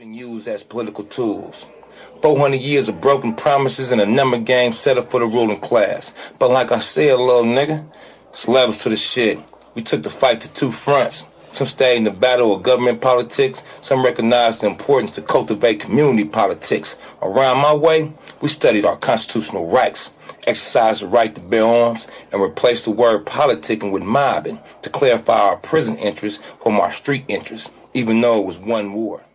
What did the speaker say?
been used as political tools. 400 years of broken promises and a number game set up for the ruling class. But like I said, little nigga, it's levels to the shit. We took the fight to two fronts. Some stayed in the battle of government politics. Some recognized the importance to cultivate community politics. Around my way, we studied our constitutional rights, exercised the right to bear arms, and replaced the word politicking with mobbing to clarify our prison interests from our street interests, even though it was one war.